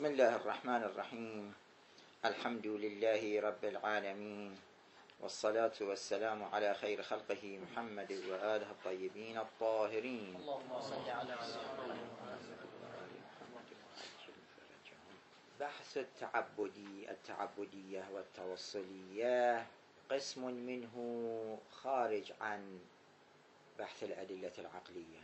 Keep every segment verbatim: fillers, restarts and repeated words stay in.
بسم الله الرحمن الرحيم. الحمد لله رب العالمين، والصلاة والسلام على خير خلقه محمد وآله الطيبين الطاهرين. اللهم صل على بحث التعبدي التعبدية والتوصلية قسم منه خارج عن بحث الأدلة العقلية،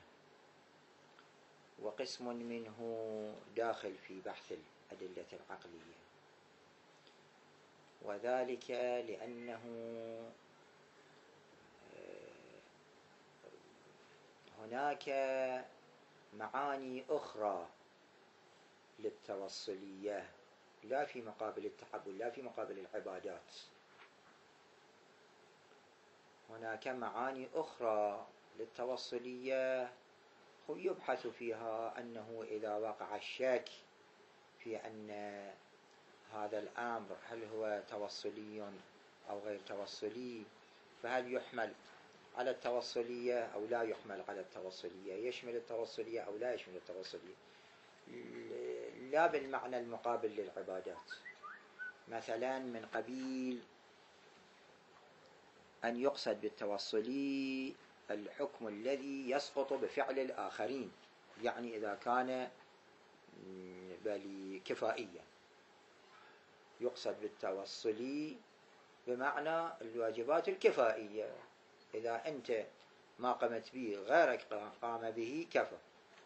وقسم منه داخل في بحث الأدلة العقلية، وذلك لأنه هناك معاني أخرى للتوصلية لا في مقابل التعبد، لا في مقابل العبادات. هناك معاني أخرى للتوصلية يبحث فيها أنه إذا وقع الشك في أن هذا الأمر هل هو توصلي أو غير توصلي، فهل يحمل على التوصلية أو لا يحمل على التوصلية، يشمل التوصلية أو لا يشمل التوصلية، لا بالمعنى المقابل للعبادات. مثلا من قبيل أن يقصد بالتوصلي الحكم الذي يسقط بفعل الآخرين، يعني إذا كان بل كفائيا، يقصد بالتوصلي بمعنى الواجبات الكفائية، إذا أنت ما قمت به غيرك قام به كفى.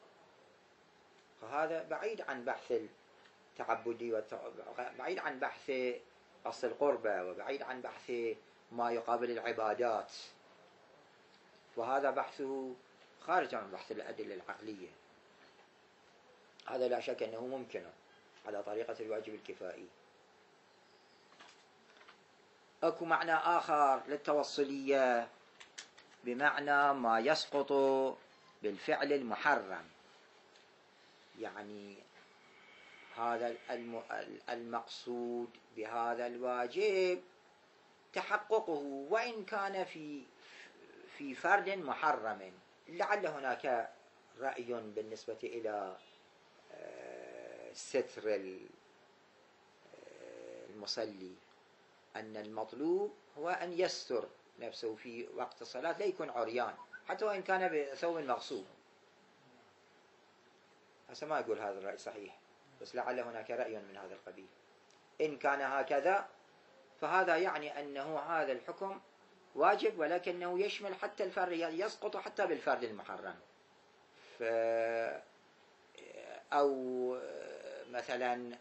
فهذا بعيد عن بحث التعبدي والت... بعيد عن بحث أصل القربة، وبعيد عن بحث ما يقابل العبادات، وهذا بحثه خارج عن بحث الأدلة العقلية. هذا لا شك أنه ممكن على طريقة الواجب الكفائي. أكو معنى آخر للتوصلية بمعنى ما يسقط بالفعل المحرم، يعني هذا المقصود بهذا الواجب تحققه وإن كان في في فرد محرم. لعل هناك رأي بالنسبة إلى ستر المصلي، أن المطلوب هو أن يستر نفسه في وقت الصلاة، لا يكون عريان حتى وإن كان بثوب مغصوب. هسه ما أقول هذا الرأي صحيح، بس لعل هناك رأي من هذا القبيل. إن كان هكذا فهذا يعني أنه هذا الحكم واجب، ولكنه يشمل حتى الفرد، يسقط حتى بالفرد المحرم. ف أو مثلا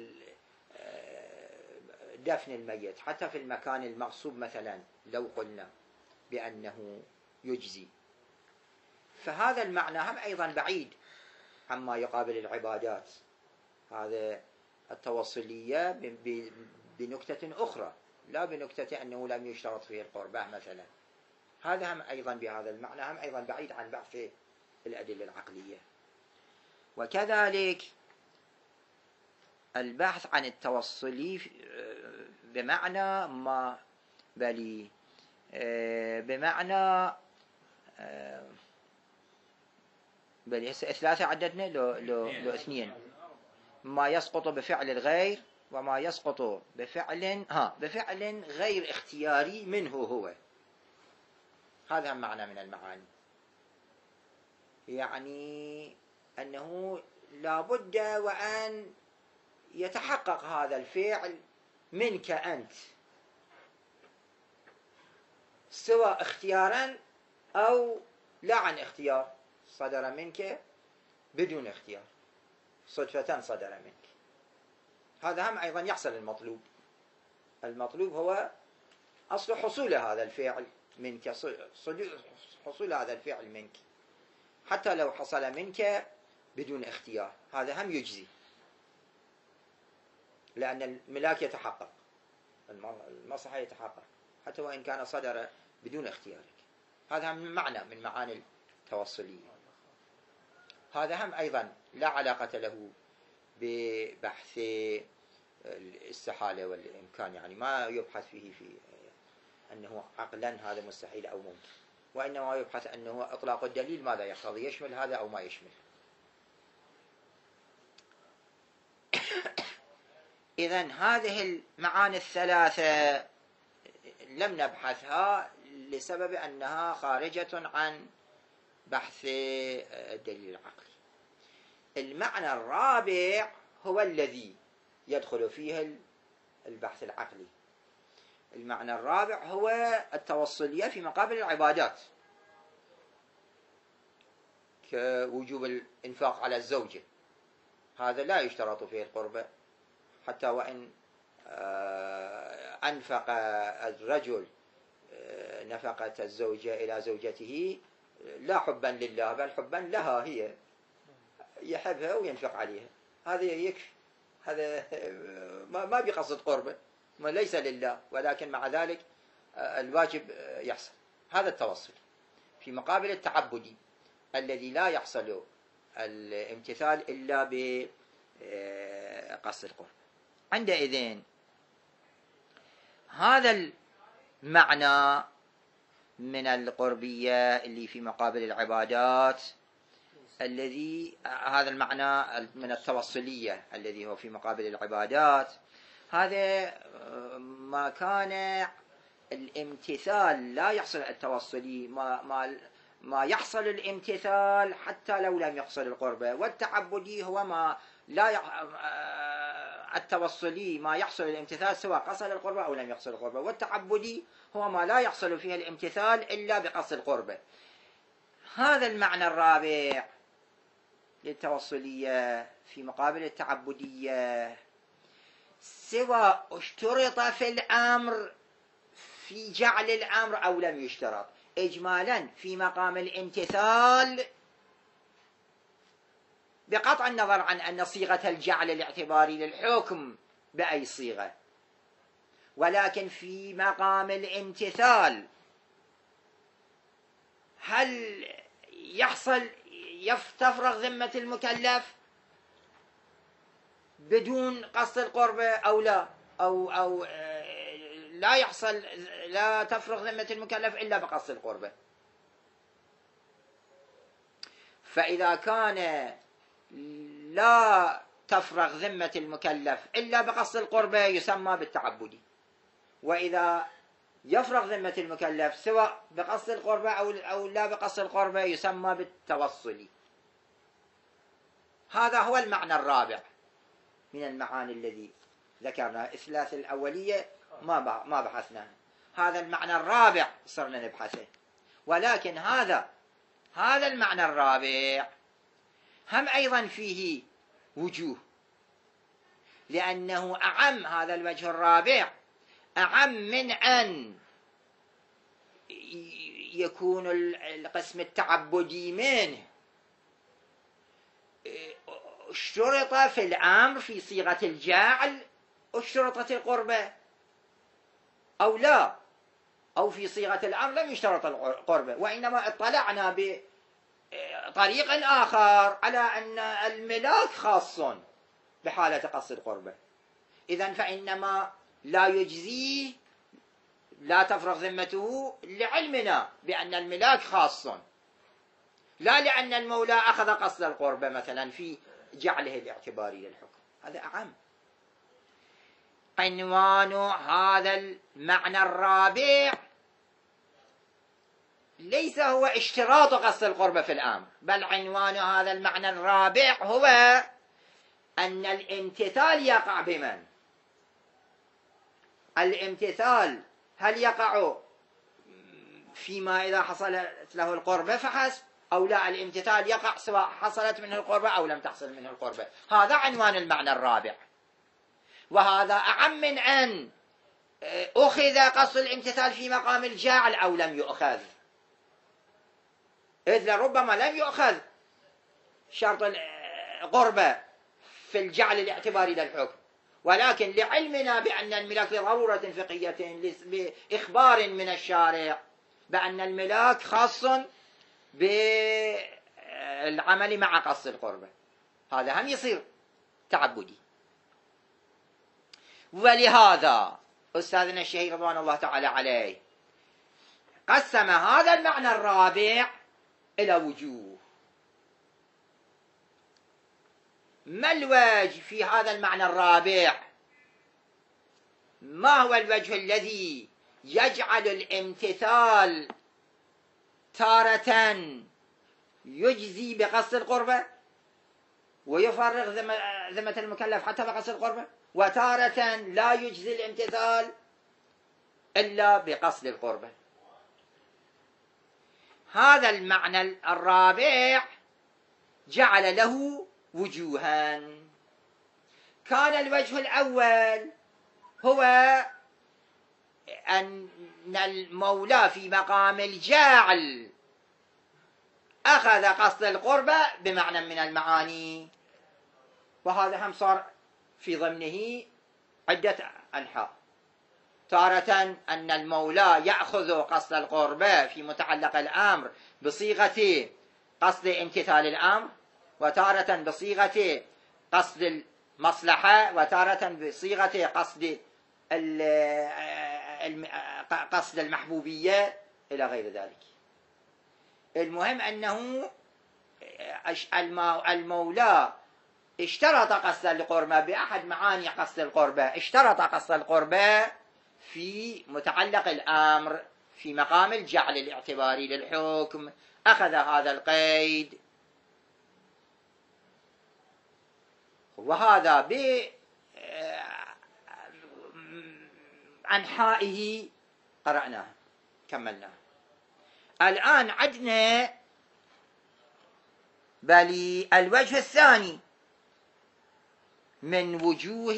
دفن الميت حتى في المكان المغصوب، مثلا لو قلنا بأنه يجزي، فهذا المعنى هم أيضا بعيد عما يقابل العبادات. هذا التوصلية بنكتة أخرى، لا بنكتة أنه لم يشترط فيه القربة مثلا. هذا هم أيضا بهذا المعنى هم أيضا بعيد عن بحث الأدلة العقلية. وكذلك البحث عن التوصلي بمعنى ما بل بمعنى بل هسه ثلاثة عددنا لو لو لو اثنين، ما يسقط بفعل الغير وما يسقط بفعل ها بفعل غير اختياري منه هو. هذا معنى من المعاني، يعني أنه لا بد وأن يتحقق هذا الفعل منك أنت، سواء اختيارا أو لا عن اختيار، صدر منك بدون اختيار، صدفة صدر منك. هذا هم أيضا يحصل المطلوب. المطلوب هو أصل حصول هذا الفعل منك، حصول هذا الفعل منك، حتى لو حصل منك بدون اختيار، هذا هم يجزي، لأن الملاك يتحقق، المصلحة يتحقق حتى وإن كان صدر بدون اختيارك. هذا هم معنى من معاني التوصلية. هذا هم أيضا لا علاقة له ببحث الاستحالة والإمكان، يعني ما يبحث فيه في أنه عقلا هذا مستحيل أو ممكن، وإنما يبحث أنه إطلاق الدليل ماذا يقتضي، يشمل هذا أو ما يشمل. إذن هذه المعاني الثلاثة لم نبحثها لسبب أنها خارجة عن بحث الدليل العقلي. المعنى الرابع هو الذي يدخل فيه البحث العقلي. المعنى الرابع هو التوصلية في مقابل العبادات، كوجوب الإنفاق على الزوجة، هذا لا يشترط فيه القربة، حتى وإن أنفق الرجل نفقة الزوجة إلى زوجته لا حبا لله بل حبا لها، هي يحبها وينفق عليها، هذا يكفي، هذا ما بقصد قربة، ما ليس لله، ولكن مع ذلك الواجب يحصل. هذا التوصل في مقابل التعبدي الذي لا يحصل الامتثال إلا بقصد القرب. عندئذ هذا المعنى من القربية اللي في مقابل العبادات، الذي هذا المعنى من التوصلية الذي هو في مقابل العبادات، هذا ما كان الامتثال لا يحصل التوصلي، ما ما ما يحصل الامتثال حتى لو لم يحصل القربة، والتعبدي هو ما لا يح... التوصلي ما يحصل الامتثال سواء قصد القربة أو لم يحصل القربة، والتعبدي هو ما لا يحصل فيه الامتثال إلا بقصد القربة. هذا المعنى الرابع للتوصلية في مقابل التعبدية سواء اشترط في الأمر في جعل الأمر أو لم يشترط، إجمالا في مقام الامتثال بقطع النظر عن أن صيغة الجعل الاعتباري للحكم بأي صيغة، ولكن في مقام الامتثال هل يحصل يفتفرغ ذمة المكلف بدون قصد القربة أو لا، أو أو لا يحصل لا تفرغ ذمة المكلف إلا بقصد القربة. فإذا كان لا تفرغ ذمة المكلف إلا بقصد القربة يسمى بالتعبدي، وإذا يفرغ ذمة المكلف سواء بقصد القربة أو أو لا بقصد القربة يسمى بالتوصلي. هذا هو المعنى الرابع من المعاني الذي ذكرنا. الثلاث الأولية ما ما بحثنا، هذا المعنى الرابع صرنا نبحثه، ولكن هذا هذا المعنى الرابع هم أيضا فيه وجوه، لأنه أعم، هذا الوجه الرابع أعم من أن يكون القسم التعبدي منه اشترط في الأمر في صيغة الجعل اشترطت القربة أو لا، أو في صيغة الأمر لم يشترط القربة، وإنما اطلعنا بطريق آخر على أن الملاك خاص بحالة قصد القربة، إذن فإنما لا يجزيه لا تفرغ ذمته لعلمنا بأن الملاك خاص، لا لأن المولى أخذ قصد القربة مثلا في جعله الاعتباري للحكم. هذا أعم. عنوان هذا المعنى الرابع ليس هو اشتراط قصد القربة في الأمر، بل عنوان هذا المعنى الرابع هو أن الامتثال يقع بمن؟ الامتثال هل يقع فيما إذا حصلت له القربة فحسب، أو لا، الامتثال يقع سواء حصلت منه القربة أو لم تحصل منه القربة. هذا عنوان المعنى الرابع، وهذا أعم من أن أخذ قصد الامتثال في مقام الجاعل أو لم يؤخذ، إذ لربما لم يؤخذ شرط القربة في الجعل الاعتباري للحكم، ولكن لعلمنا بأن الملاك لضرورة فقهية بإخبار من الشارع بأن الملاك خاص بالعمل مع قصد القربة، هذا هم يصير تعبدي. ولهذا أستاذنا الشهيد رضوان الله تعالى عليه قسم هذا المعنى الرابع إلى وجوه. ما الوجه في هذا المعنى الرابع ما هو الوجه الذي يجعل الامتثال تارة يجزي بقصد القربة ويفرغ ذمة المكلف حتى بقصد القربة، وتارة لا يجزي الامتثال إلا بقصد القربة؟ هذا المعنى الرابع جعل له وجوها. كان الوجه الأول هو أن المولى في مقام الجاعل أخذ قصد القربة بمعنى من المعاني، وهذا هم صار في ضمنه عدة أنحاء. تارة أن المولى يأخذ قصد القربة في متعلق الأمر بصيغة قصد امتثال الأمر، وتارة بصيغة قصد المصلحة، وتارة بصيغة قصد قصد المحبوبية إلى غير ذلك. المهم أنه المولى اشترط قصد القربة بأحد معاني قصد القربة، اشترط قصد القربة في متعلق الأمر في مقام الجعل الاعتباري للحكم، أخذ هذا القيد، وهذا بأنحائه قرأناه كملناه. الآن عندنا بل الوجه الثاني من وجوه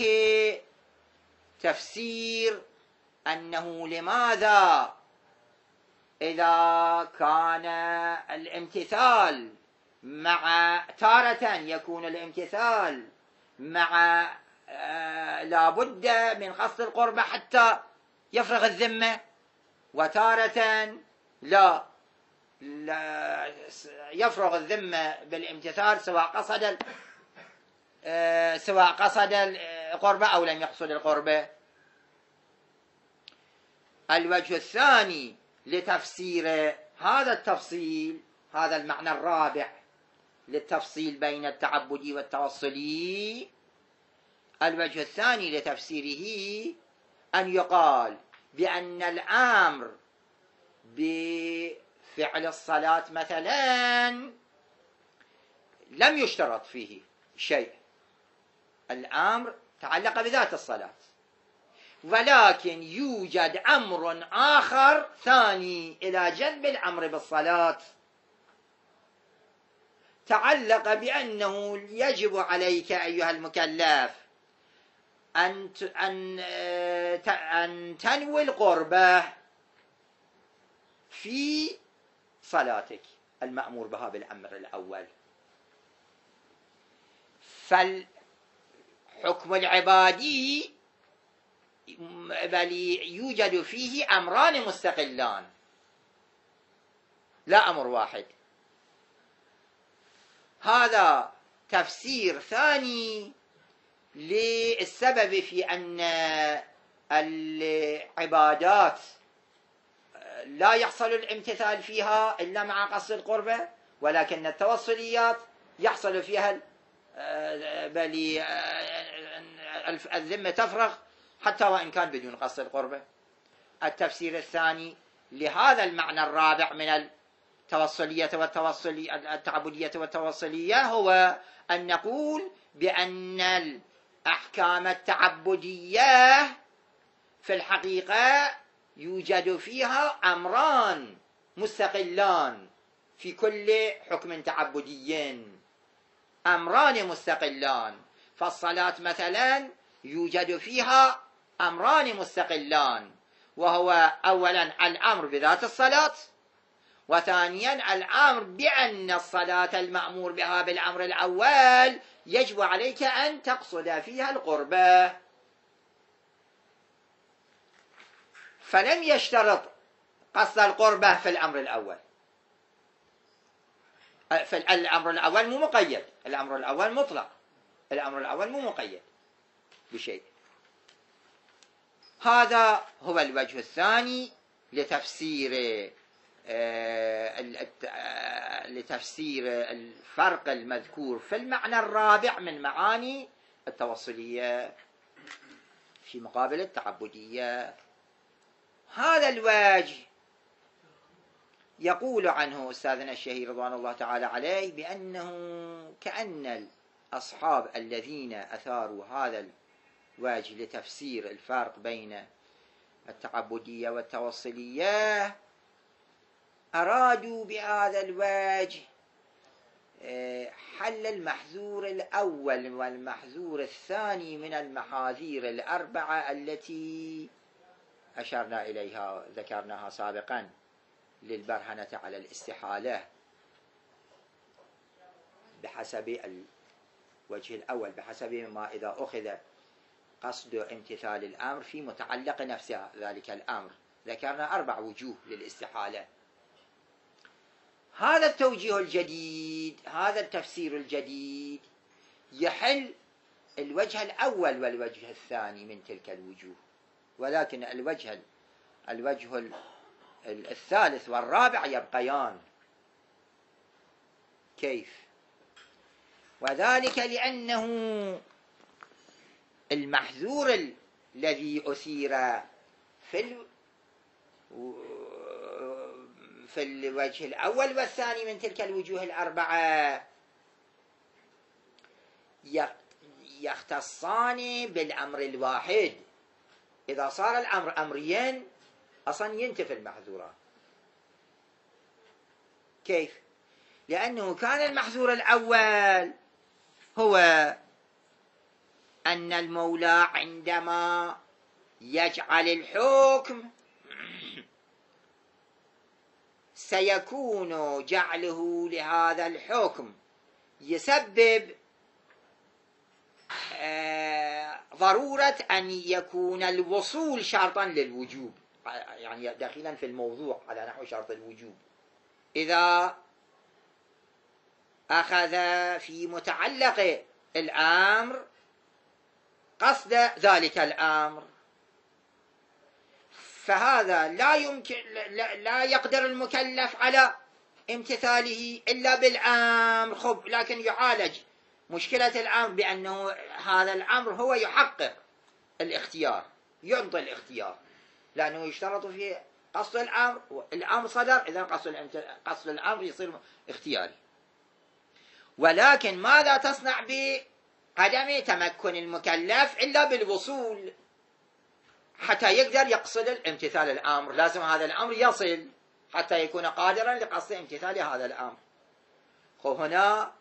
تفسير أنه لماذا إذا كان الامتثال مع تارة يكون الامتثال مع آه لابد من قصد القربة حتى يفرغ الذمة، وتارة لا, لا يفرغ الذمة بالامتثال سواء قصد آه سواء قصد القربة أو لم يقصد القربة. الوجه الثاني لتفسير هذا التفصيل، هذا المعنى الرابع للتفصيل بين التعبدي والتوصلي، الوجه الثاني لتفسيره أن يقال بأن الأمر بفعل الصلاة مثلا لم يشترط فيه شيء، الأمر تعلق بذات الصلاة، ولكن يوجد أمر آخر ثاني إلى جنب الأمر بالصلاة تعلق بأنه يجب عليك أيها المكلف أن أن أن تنوي القربة في صلاتك المأمور بها بالأمر الأول. فالحكم العبادي بل يوجد فيه أمران مستقلان لا أمر واحد. هذا تفسير ثاني للسبب في أن العبادات لا يحصل الامتثال فيها إلا مع قصد القربة، ولكن التوصليات يحصل فيها بل الذمة تفرغ حتى وإن كان بدون قصد القربة. التفسير الثاني لهذا المعنى الرابع من التوصلية والتوصلية التعبدية والتوصلية هو أن نقول بأن الأحكام التعبدية في الحقيقة يوجد فيها أمران مستقلان في كل حكم تعبدي، أمران مستقلان. فالصلاة مثلا يوجد فيها أمران مستقلان، وهو أولا الأمر بذات الصلاة، وثانيا الأمر بأن الصلاة المأمور بها بالأمر الأول يجب عليك أن تقصد فيها القربة. فلم يشترط قصد القربة في الأمر الأول، في الأمر الأول مو مقيد، الأمر الأول مطلق، الأمر الأول مو مقيد بشيء. هذا هو الوجه الثاني لتفسير لتفسير الفرق المذكور في المعنى الرابع من معاني التوصلية. في مقابل التعبدية. هذا الوجه يقول عنه أستاذنا الشهير رضوان الله تعالى عليه بأنه كأن الأصحاب الذين أثاروا هذا الوجه لتفسير الفرق بين التعبدية والتوصلية أرادوا بهذا الوجه حل المحذور الأول والمحذور الثاني من المحاذير الأربعة التي أشرنا إليها ذكرناها سابقا للبرهنة على الاستحالة بحسب الوجه الأول، بحسب ما إذا أخذ قصد امتثال الأمر في متعلق نفس ذلك الأمر. ذكرنا أربع وجوه للاستحالة. هذا التوجيه الجديد، هذا التفسير الجديد يحل الوجه الأول والوجه الثاني من تلك الوجوه، ولكن الوجه الوجه الثالث والرابع يبقيان. كيف؟ وذلك لأنه المحذور الذي أثير في ال... في الوجه الأول والثاني من تلك الوجوه الأربعة يختصان بالأمر الواحد. إذا صار الأمر أمريا أصلا ينتفي المحذورات. كيف؟ لأنه كان المحذور الأول هو أن المولى عندما يجعل الحكم سيكون جعله لهذا الحكم يسبب ضرورة أن يكون الوصول شرطا للوجوب، يعني داخلا في الموضوع على نحو شرط الوجوب. إذا أخذ في متعلق الأمر قصد ذلك الأمر فهذا لا يمكن لا, لا يقدر المكلف على امتثاله إلا بالأمر. خب لكن يعالج مشكلة الأمر بأنه هذا الأمر هو يحقق الاختيار، يعطي الاختيار، لأنه يشترط في قصد الأمر. الأمر صدر، إذا قصد قصد الأمر يصير اختياري. ولكن ماذا تصنع بعدم تمكن المكلف إلا بالوصول حتى يقدر يقصد امتثال الأمر؟ لازم هذا الأمر يصل حتى يكون قادرا لقصد امتثال هذا الأمر. هنا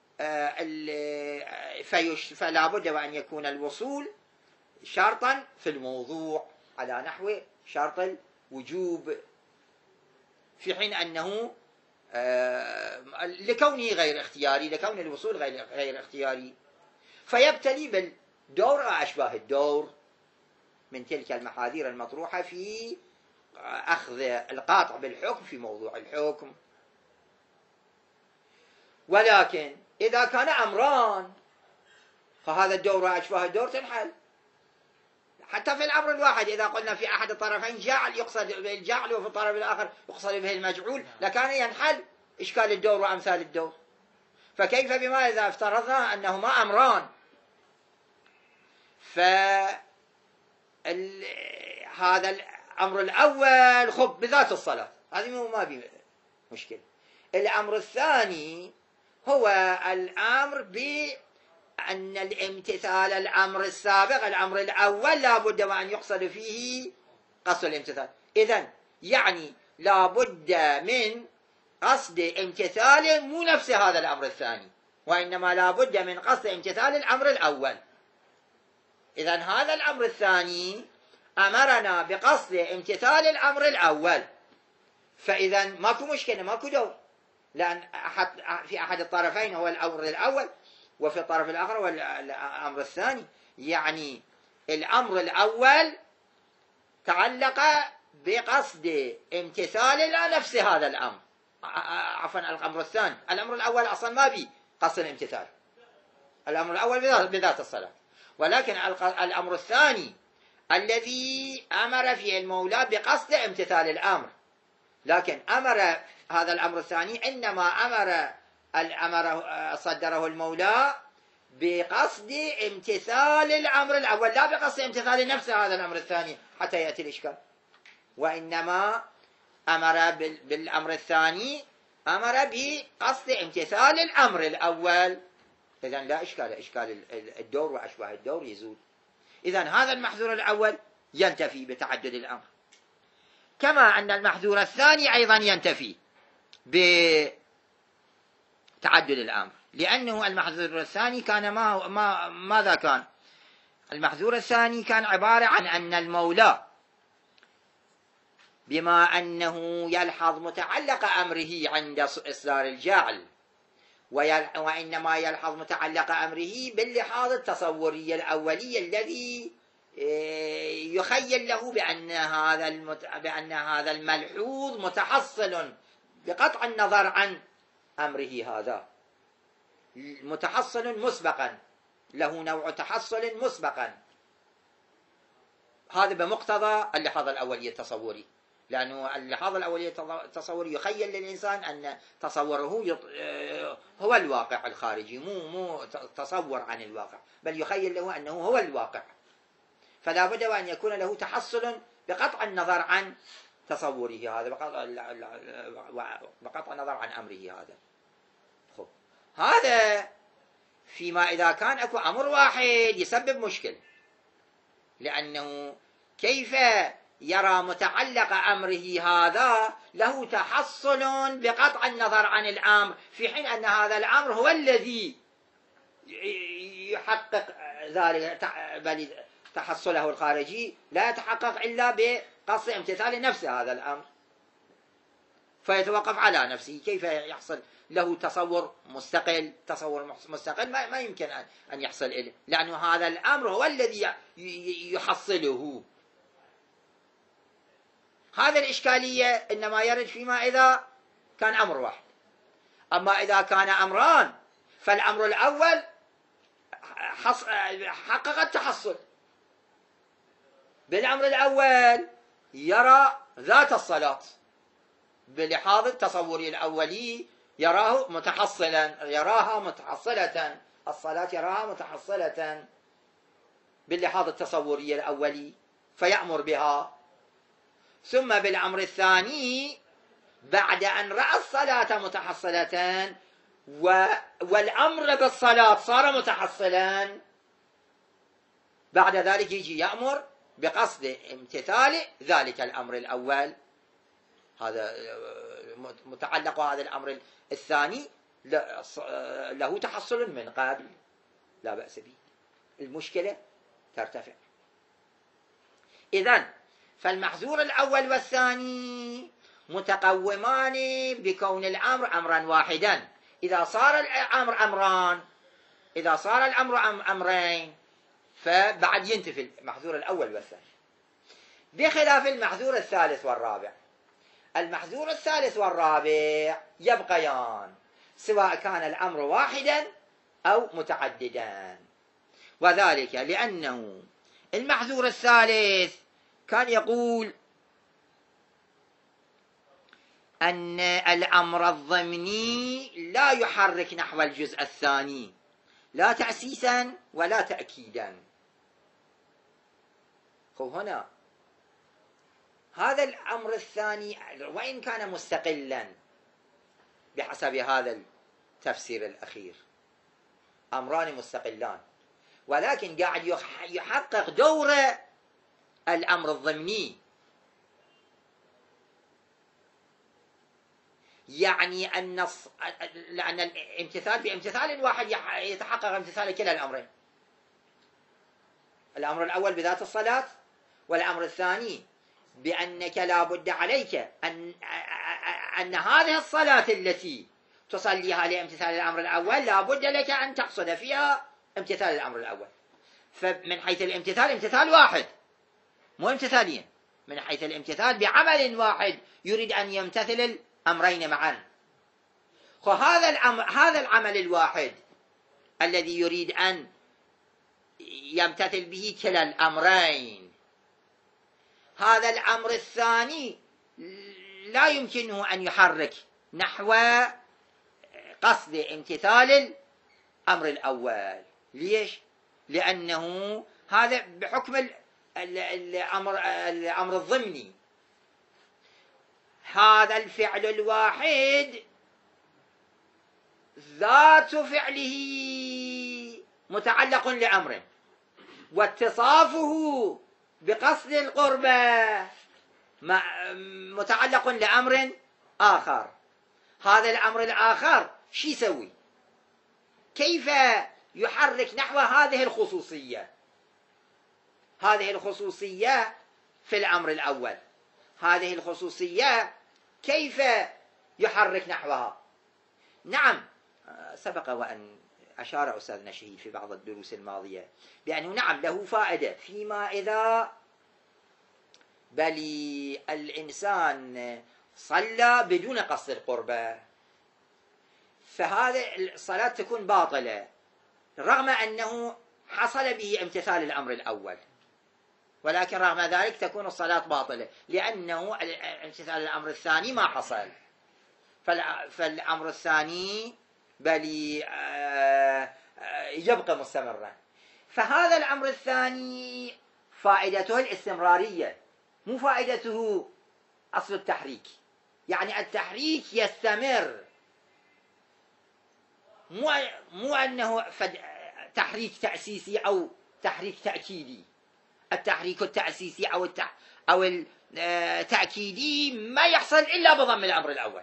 فلا بد وأن يكون الوصول شرطا في الموضوع على نحو شرط الوجوب، في حين أنه لكونه غير اختياري، لكون الوصول غير غير اختياري، فيبتلي بالدور أو أشباه الدور من تلك المحاذير المطروحة في أخذ القاطع بالحكم في موضوع الحكم. ولكن إذا كان أمران فهذا الدور وأشباه الدور تنحل. حتى في الأمر الواحد إذا قلنا في أحد الطرفين جعل يقصد به الجعل وفي الطرف الآخر يقصد به المجعول لكان ينحل إشكال الدور وأمثال الدور. فكيف بما إذا افترضنا أنهما أمران؟ فهذا الأمر الأول خب بذات الصلاة، هذه ما بي مشكلة. الأمر الثاني هو الأمر بأن الامتثال الأمر السابق الأمر الأول لا بد وأن يقصد فيه قصد الامتثال. إذن يعني لا بد من قصد امتثال مو نفس هذا الأمر الثاني، وإنما لا بد من قصد امتثال الأمر الأول. إذن هذا الأمر الثاني أمرنا بقصد امتثال الأمر الأول، فإذا ماكو مشكلة، ماكو دور، لأن أحد في أحد الطرفين هو الأمر الأول وفي الطرف الآخر هو الأمر الثاني. يعني الأمر الأول تعلق بقصد امتثال لا نفس هذا الأمر، عفوا الأمر الثاني. الأمر الأول أصلا ما بي قصد الامتثال، الأمر الأول بذات الصلاة، ولكن الأمر الثاني الذي أمر فيه المولى بقصد امتثال الأمر، لكن أمر هذا الأمر الثاني إنما أمر الأمر صدره المولى بقصد امتثال الأمر الأول، لا بقصد امتثال نفس هذا الأمر الثاني حتى يأتي الإشكال. وإنما أمر بالأمر الثاني، أمر بقصد امتثال الأمر الأول. إذن لا إشكال، إشكال الدور وأشباه الدور يزول. إذن هذا المحذور الأول ينتفي بتعدد الأمر، كما أن المحذور الثاني أيضا ينتفي بتعدد الأمر، لأنه المحذور الثاني كان ما ما ماذا كان؟ المحذور الثاني كان عبارة عن أن المولى بما أنه يلحظ متعلق أمره عند إصدار الجعل، وإنما يلحظ متعلق أمره باللحاظ التصوري الأولي الذي يخيل له بأن هذا المت... بأن هذا الملحوظ متحصل بقطع النظر عن أمره، هذا متحصل مسبقا، له نوع تحصل مسبقا. هذا بمقتضى اللحاظ الأولي التصوري، لأنه اللحاظ الأولي التصوري يخيل للإنسان أن تصوره يط... هو الواقع الخارجي، مو مو تصور عن الواقع، بل يخيل له أنه هو الواقع، فلا بد وأن يكون له تحصل بقطع النظر عن تصوره هذا، بقطع النظر عن أمره هذا. خب هذا فيما إذا كان أكو أمر واحد يسبب مشكل، لأنه كيف يرى متعلق أمره هذا له تحصل بقطع النظر عن الأمر، في حين أن هذا الأمر هو الذي يحقق ذلك، بل تحصله الخارجي لا يتحقق إلا بقصد امتثال نفس هذا الأمر، فيتوقف على نفسه. كيف يحصل له تصور مستقل؟ تصور مستقل ما, ما يمكن أن يحصل إليه، لأنه هذا الأمر هو الذي يحصله. هذا الإشكالية إنما يرد فيما إذا كان أمر واحد. أما إذا كان أمران، فالأمر الأول حقق التحصل، بالأمر الأول يرى ذات الصلاة بلحاظ التصور الأولي، يراه متحصلا، يراها متحصلة، الصلاة يراها متحصلة باللحاظ التصوري الأولي فيأمر بها. ثم بالأمر الثاني بعد أن رأى الصلاة متحصلة والأمر بالصلاة صار متحصلا، بعد ذلك يجي يأمر بقصد امتثال ذلك الأمر الأول. هذا متعلق هذا الأمر الثاني له تحصل من قبل، لا بأس به، المشكلة ترتفع. إذن فالمحذور الأول والثاني متقومان بكون الأمر أمرا واحدا. إذا صار الأمر أمران، إذا صار الأمر أمرين، فبعد ينتفي المحذور الأول والثاني، بخلاف المحذور الثالث والرابع. المحذور الثالث والرابع يبقيان سواء كان الأمر واحدا أو متعددا، وذلك لأنه المحذور الثالث كان يقول أن الأمر الضمني لا يحرك نحو الجزء الثاني لا تأسيسا ولا تأكيدا. خب هنا هذا الأمر الثاني وإن كان مستقلا بحسب هذا التفسير الأخير، أمران مستقلان، ولكن قاعد يحقق دور الأمر الضمني، يعني أن لأن الامتثال بامتثال واحد يتحقق امتثال كلا الأمرين، الأمر الأول بذات الصلاة، والأمر الثاني بأنك لا بد عليك أن أن هذه الصلاة التي تصليها لامتثال الأمر الأول لا بد لك أن تحصل فيها امتثال الأمر الأول. فمن حيث الامتثال امتثال واحد مو امتثالين، من حيث الامتثال بعمل واحد يريد أن يمتثل الأمرين معا. فهذا الأمر هذا العمل الواحد الذي يريد أن يمتثل به كلا الأمرين، هذا الأمر الثاني لا يمكنه أن يحرك نحو قصد امتثال الأمر الأول، ليش؟ لأنه هذا بحكم الأمر الأمر الضمني. هذا الفعل الواحد ذات فعله متعلق لأمر، واتصافه بقصد القربة متعلق لأمر آخر. هذا الأمر الآخر شو يسوي؟ كيف يحرك نحو هذه الخصوصية؟ هذه الخصوصية في الأمر الأول، هذه الخصوصية كيف يحرك نحوها؟ نعم، سبق وأن أشار أستاذنا شهيد في بعض الدروس الماضية بأنه نعم له فائدة فيما إذا بل الإنسان صلى بدون قصد القربة، فهذه الصلاة تكون باطلة رغم أنه حصل به امتثال الأمر الأول، ولكن رغم ذلك تكون الصلاة باطلة لأنه امتثال الأمر الثاني ما حصل. فالأمر الثاني بل يبقى مستمرا. فهذا الأمر الثاني فائدته الاستمرارية، مو فائدته أصل التحريك. يعني التحريك يستمر، مو مو أنه تحريك تأسيسي أو تحريك تأكيدي. التحريك التأسيسي أو التح أو التأكيدي ما يحصل إلا بضم الأمر الأول،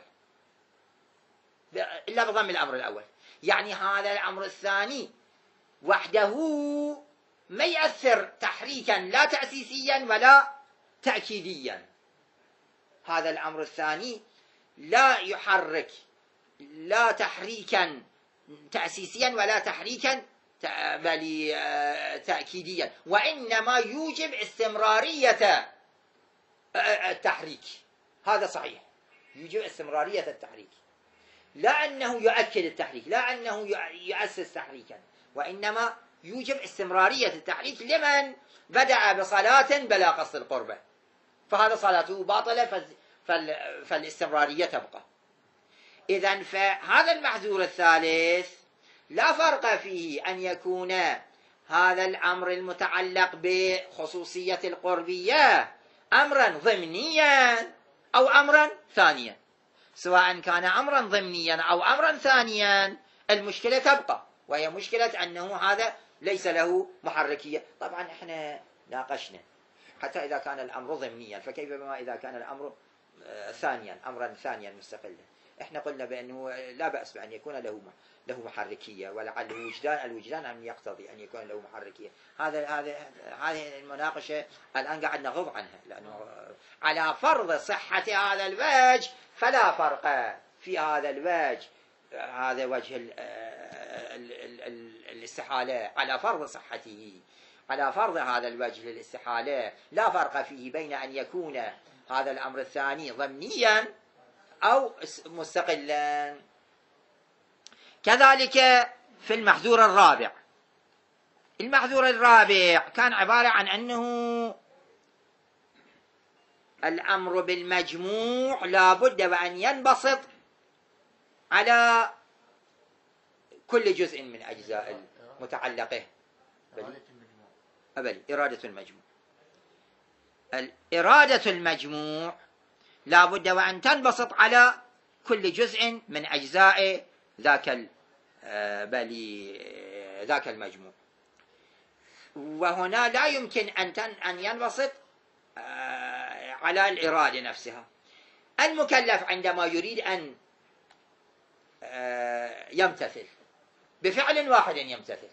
إلا بضم الأمر الأول. يعني هذا الأمر الثاني وحده ما يأثر تحريكا لا تأسيسيا ولا تأكيديا. هذا الأمر الثاني لا يحرك لا تحريكا تأسيسيا ولا تحريكا بل تأكيديا، وإنما يوجب استمرارية التحريك. هذا صحيح، يوجب استمرارية التحريك، لا أنه يؤكد التحريك، لا أنه يؤسس تحريكا، وإنما يوجب استمرارية التحريك لمن بدأ بصلاة بلا قصد القربة، فهذا صلاته باطلة فالاستمرارية تبقى. إذن فهذا المحذور الثالث لا فرق فيه أن يكون هذا الأمر المتعلق بخصوصية القربية أمرا ضمنيا أو أمرا ثانيا. سواء كان أمرا ضمنيا أو أمرا ثانيا المشكلة تبقى، وهي مشكلة أنه هذا ليس له محركية. طبعا احنا ناقشنا حتى إذا كان الأمر ضمنيا فكيف بما إذا كان الأمر ثانيا أمرا ثانيا مستقلا. احنا قلنا بأنه لا بأس بأن يكون له له محركية، ولعل وجدان الوجدان أن يقتضي أن يكون له محركية. هذا هذا هذه المناقشة الآن قاعد نغض عنها، لأنه على فرض صحة هذا الوجه فلا فرق في هذا الوجه، هذا وجه ال ال ال ال الاستحالة على فرض صحته، على فرض هذا الوجه للاستحالة لا فرق فيه بين أن يكون هذا الأمر الثاني ضمنيا أو مستقلا. كذلك في المحذور الرابع. المحذور الرابع كان عبارة عن أنه الأمر بالمجموع لا بد وأن ينبسط على كل جزء من أجزاء متعلقه. بل إرادة المجموع، الإرادة المجموع لا بد وأن تنبسط على كل جزء من أجزاء ذاك بل ذاك المجموع، وهنا لا يمكن أن ينبسط على الإرادة نفسها. المكلف عندما يريد أن يمتثل بفعل واحد يمتثل،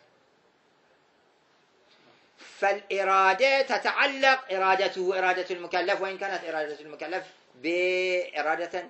فالإرادة تتعلق إرادته إرادة المكلف، وإن كانت إرادة المكلف بإرادة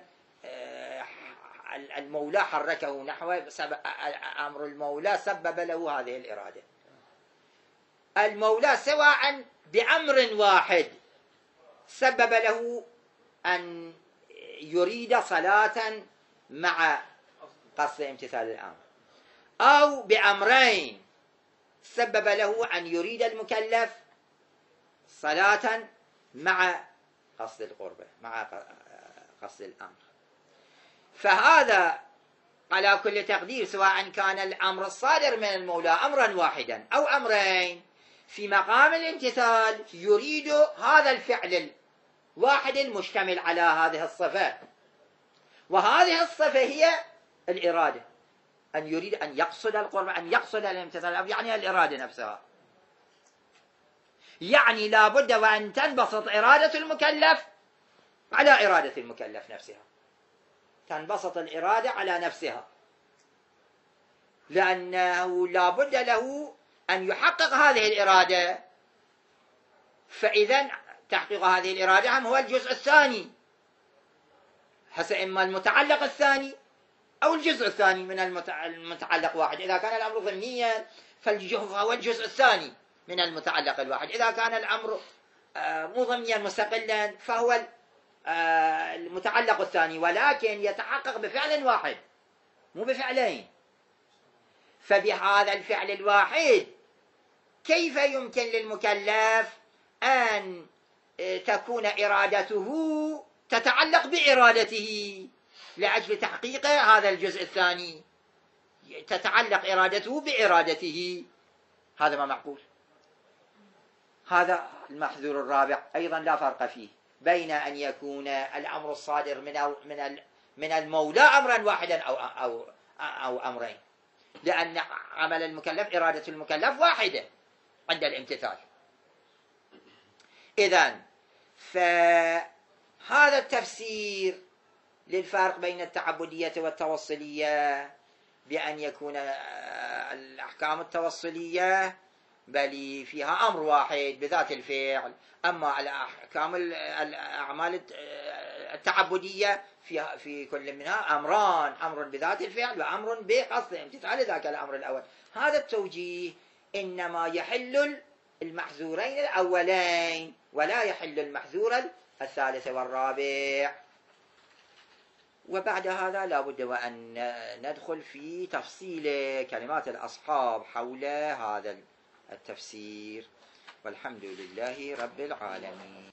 المولى حركه نحو أمر المولى سبب له هذه الإرادة. المولى سواء بأمر واحد سبب له أن يريد صلاة مع قصد امتثال الأمر، أو بأمرين سبب له أن يريد المكلف صلاة مع قصد القربة، مع قصد الأمر، فهذا على كل تقدير، سواء كان الأمر الصادر من المولى أمرا واحدا أو أمرين، في مقام الامتثال يريد هذا الفعل الواحد المشتمل على هذه الصفة، وهذه الصفة هي الإرادة، أن يريد أن يقصد القرب، أن يقصد الامتثال، يعني الإرادة نفسها. يعني لا بد وأن تنبسط إرادة المكلف على إرادة المكلف نفسها، تنبسط الإرادة على نفسها، لأنه لا بد له أن يحقق هذه الإرادة، فإذا تحقيق هذه الإرادة هم هو الجزء الثاني، هسه إما المتعلق الثاني أو الجزء الثاني من المتعلق واحد. إذا كان الأمر ضمنيا فهو الجزء الثاني من المتعلق الواحد، إذا كان الأمر مو ضمنيا مستقلا فهو المتعلق الثاني، ولكن يتحقق بفعل واحد مو بفعلين. فبهذا الفعل الواحد كيف يمكن للمكلف أن تكون إرادته تتعلق بإرادته لأجل تحقيق هذا الجزء الثاني، تتعلق إرادته بإرادته؟ هذا ما معقول. هذا المحذور الرابع أيضا لا فرق فيه بين أن يكون الأمر الصادر من من من المولى أمرا واحدا أو أو أو أمرين، لأن عمل المكلف إرادة المكلف واحدة عند الامتثال. إذن فهذا التفسير للفرق بين التعبدية والتوصلية، بأن يكون الأحكام التوصلية بل فيها أمر واحد بذات الفعل، أما الأحكام الأعمال التعبدية فيها في كل منها أمران، أمر بذات الفعل وأمر بقصد امتثال ذاك الأمر الأول. هذا التوجيه إنما يحل المحذورين الأولين ولا يحل المحذور الثالث والرابع. وبعد هذا لا بد وأن ندخل في تفصيل كلمات الأصحاب حول هذا التفسير، والحمد لله رب العالمين.